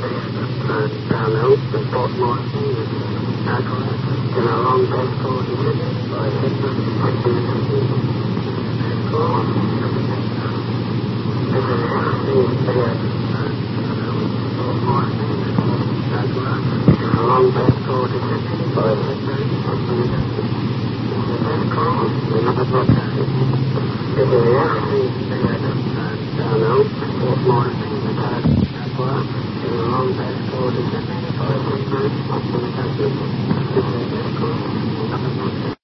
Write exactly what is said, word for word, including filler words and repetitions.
down out the Portmore in a long bed for the Thank you.